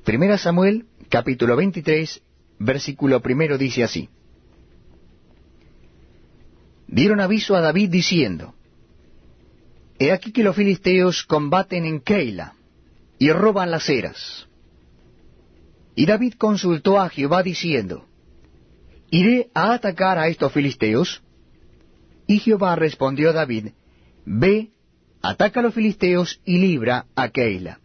Primera Samuel, capítulo 23, versículo 1 dice así. Dieron aviso a David diciendo, He aquí que los filisteos combaten en Keila, y roban las eras. Y David consultó a Jehová diciendo, ¿Iré a atacar a estos filisteos? Y Jehová respondió a David, Ve, ataca a los filisteos y libra a Keila.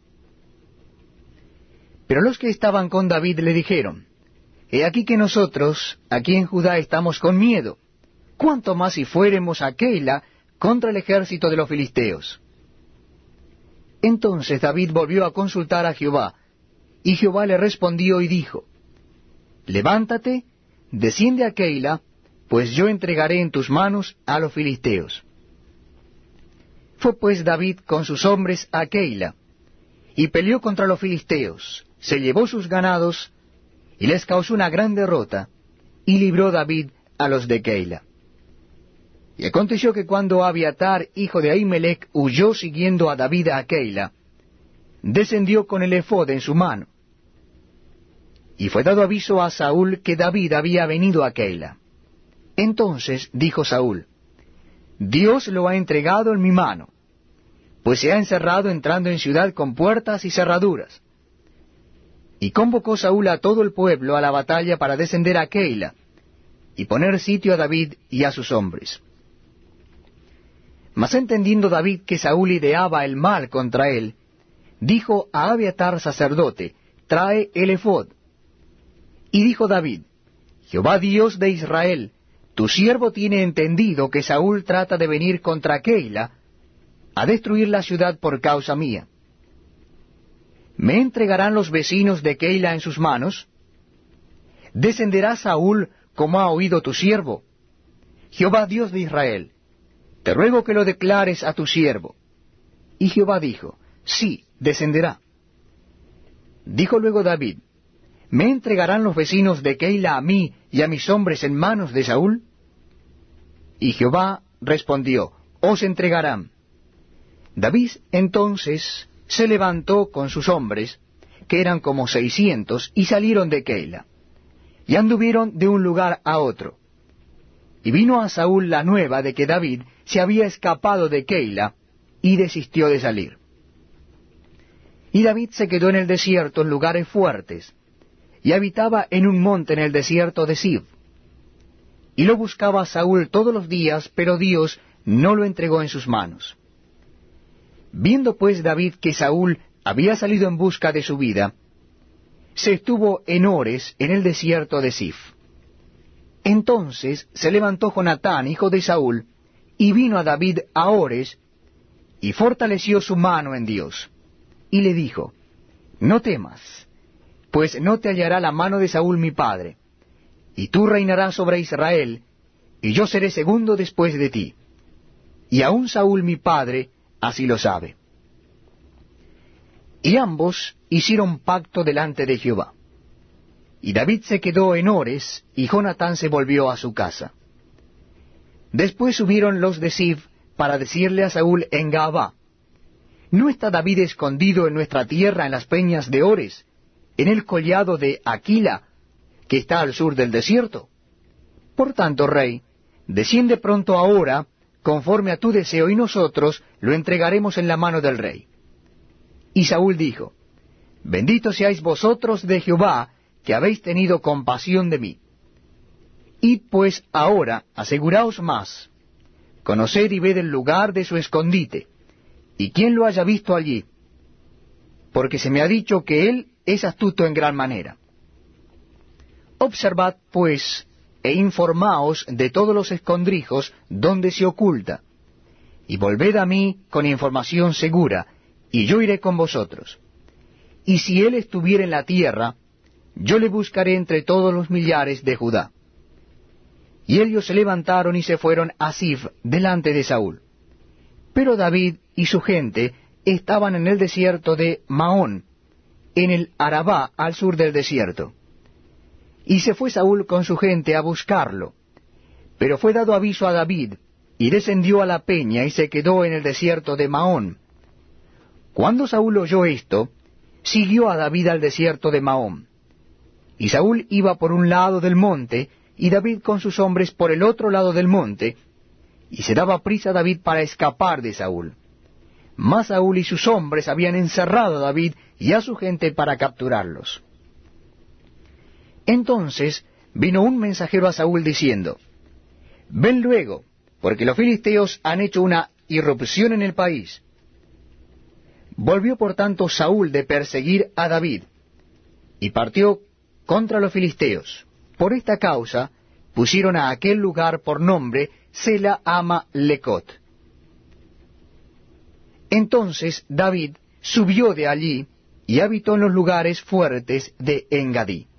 Pero los que estaban con David le dijeron, He aquí que nosotros, aquí en Judá, estamos con miedo, cuánto más si fuéremos a Keila contra el ejército de los filisteos. Entonces David volvió a consultar a Jehová, y Jehová le respondió y dijo, Levántate, desciende a Keila, pues yo entregaré en tus manos a los filisteos. Fue pues David con sus hombres a Keila, y peleó contra los filisteos, se llevó sus ganados, y les causó una gran derrota, y libró David a los de Keila. Y aconteció que cuando Abiatar, hijo de Ahimelech, huyó siguiendo a David a Keila, descendió con el efod en su mano. Y fue dado aviso a Saúl que David había venido a Keila. Entonces dijo Saúl, Dios lo ha entregado en mi mano, pues se ha encerrado entrando en ciudad con puertas y cerraduras. Y convocó Saúl a todo el pueblo a la batalla para descender a Keila, y poner sitio a David y a sus hombres. Mas entendiendo David que Saúl ideaba el mal contra él, dijo a Abiatar sacerdote, Trae el efod. Y dijo David, Jehová Dios de Israel, tu siervo tiene entendido que Saúl trata de venir contra Keila, a destruir la ciudad por causa mía. ¿Me entregarán los vecinos de Keila en sus manos? ¿Descenderá Saúl como ha oído tu siervo? Jehová Dios de Israel, te ruego que lo declares a tu siervo. Y Jehová dijo, Sí, descenderá. Dijo luego David, ¿me entregarán los vecinos de Keila a mí y a mis hombres en manos de Saúl? Y Jehová respondió, Os entregarán. David entonces se levantó con sus hombres, que eran como 600, y salieron de Keila, y anduvieron de un lugar a otro. Y vino a Saúl la nueva de que David se había escapado de Keila, y desistió de salir. Y David se quedó en el desierto en lugares fuertes, y habitaba en un monte en el desierto de Zif. Y lo buscaba Saúl todos los días, pero Dios no lo entregó en sus manos. Viendo pues David que Saúl había salido en busca de su vida, se estuvo en Ores, en el desierto de Zif. Entonces se levantó Jonatán, hijo de Saúl, y vino a David a Ores, y fortaleció su mano en Dios. Y le dijo, No temas, pues no te hallará la mano de Saúl mi padre, y tú reinarás sobre Israel, y yo seré segundo después de ti. Y aun Saúl mi padre así lo sabe. Y ambos hicieron pacto delante de Jehová. Y David se quedó en Ores, y Jonatán se volvió a su casa. Después subieron los de Zif para decirle a Saúl en Gabá, ¿No está David escondido en nuestra tierra en las peñas de Ores, en el collado de Aquila, que está al sur del desierto? Por tanto, rey, desciende pronto ahora, conforme a tu deseo, y nosotros lo entregaremos en la mano del rey. Y Saúl dijo, Bendito seáis vosotros de Jehová, que habéis tenido compasión de mí. Id pues ahora, aseguraos más, conoced y ved el lugar de su escondite, y quién lo haya visto allí, porque se me ha dicho que él es astuto en gran manera. Observad, pues, e informaos de todos los escondrijos donde se oculta, y volved a mí con información segura, y yo iré con vosotros. Y si él estuviera en la tierra, yo le buscaré entre todos los millares de Judá. Y ellos se levantaron y se fueron a Zif delante de Saúl. Pero David y su gente estaban en el desierto de Maón, en el Arabá al sur del desierto. Y se fue Saúl con su gente a buscarlo. Pero fue dado aviso a David, y descendió a la peña y se quedó en el desierto de Maón. Cuando Saúl oyó esto, siguió a David al desierto de Mahón. Y Saúl iba por un lado del monte, y David con sus hombres por el otro lado del monte, y se daba prisa David para escapar de Saúl. Mas Saúl y sus hombres habían encerrado a David y a su gente para capturarlos. Entonces vino un mensajero a Saúl diciendo, «Ven luego, porque los filisteos han hecho una irrupción en el país». Volvió por tanto Saúl de perseguir a David, y partió contra los filisteos. Por esta causa pusieron a aquel lugar por nombre Sela Ama Lecot. Entonces David subió de allí y habitó en los lugares fuertes de Engadí.